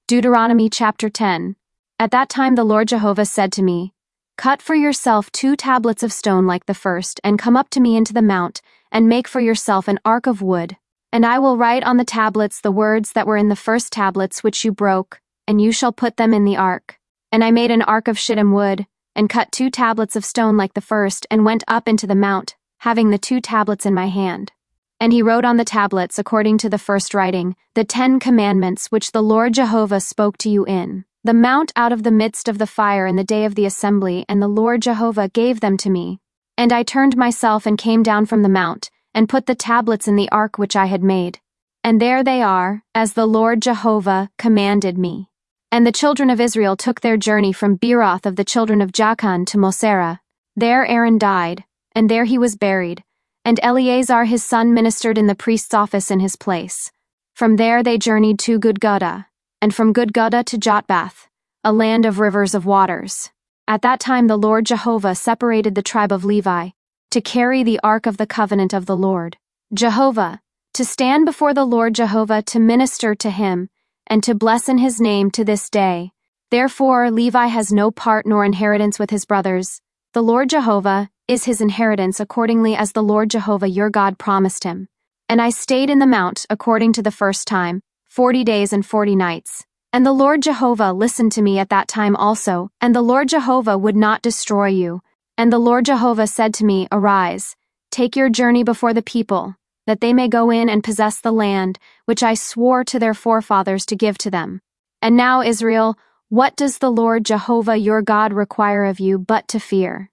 Deuteronomy chapter 10. At that time the Lord Jehovah said to me, Cut for yourself 2 tablets of stone like the first, and come up to me into the mount, and make for yourself an ark of wood. And I will write on the tablets the words that were in the first tablets which you broke, and you shall put them in the ark. And I made an ark of shittim wood, and cut 2 tablets of stone like the first, and went up into the mount, having the 2 tablets in my hand. And he wrote on the tablets, according to the first writing, the 10 commandments which the Lord Jehovah spoke to you in the mount out of the midst of the fire in the day of the assembly, and the Lord Jehovah gave them to me. And I turned myself and came down from the mount, and put the tablets in the ark which I had made. And there they are, as the Lord Jehovah commanded me. And the children of Israel took their journey from Beeroth of the children of Jachan to Mosera. There Aaron died, and there he was buried, and Eleazar his son ministered in the priest's office in his place. From there they journeyed to Gudgodah, and from Gudgodah to Jotbath, a land of rivers of waters. At that time the Lord Jehovah separated the tribe of Levi, to carry the ark of the covenant of the Lord Jehovah, to stand before the Lord Jehovah to minister to him, and to bless in his name to this day. Therefore Levi has no part nor inheritance with his brothers. The Lord Jehovah is his inheritance accordingly as the Lord Jehovah your God promised him. And I stayed in the mount according to the first time, 40 days and 40 nights. And the Lord Jehovah listened to me at that time also, and the Lord Jehovah would not destroy you. And the Lord Jehovah said to me, Arise, take your journey before the people, that they may go in and possess the land, which I swore to their forefathers to give to them. And now, Israel, what does the Lord Jehovah your God require of you but to fear?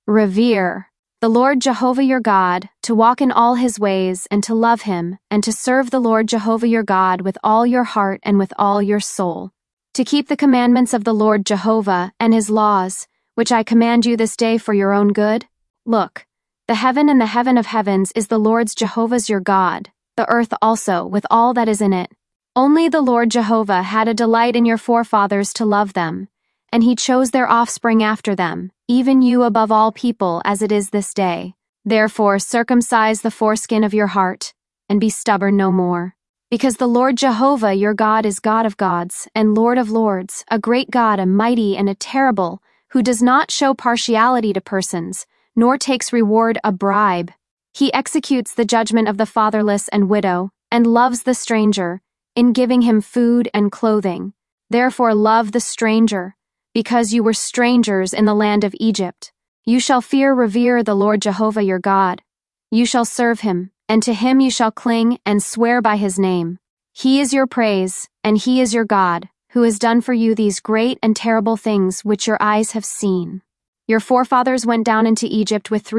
Revere the Lord Jehovah your God, to walk in all his ways, and to love him, and to serve the Lord Jehovah your God with all your heart and with all your soul. To keep the commandments of the Lord Jehovah and his laws, which I command you this day for your own good? Look, the heaven and the heaven of heavens is the Lord's Jehovah's your God, the earth also, with all that is in it. Only the Lord Jehovah had a delight in your forefathers to love them, and he chose their offspring after them, even you above all people as it is this day. Therefore circumcise the foreskin of your heart, and be stubborn no more. Because the Lord Jehovah your God is God of gods, and Lord of lords, a great God, a mighty and a terrible, who does not show partiality to persons, nor takes reward a bribe. He executes the judgment of the fatherless and widow, and loves the stranger, in giving him food and clothing. Therefore love the stranger, because you were strangers in the land of Egypt. You shall revere the Lord Jehovah your God. You shall serve him, and to him you shall cling and swear by his name. He is your praise, and he is your God, who has done for you these great and terrible things which your eyes have seen. Your forefathers went down into Egypt with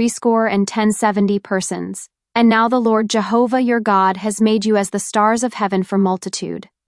70 persons, and now the Lord Jehovah your God has made you as the stars of heaven for multitude.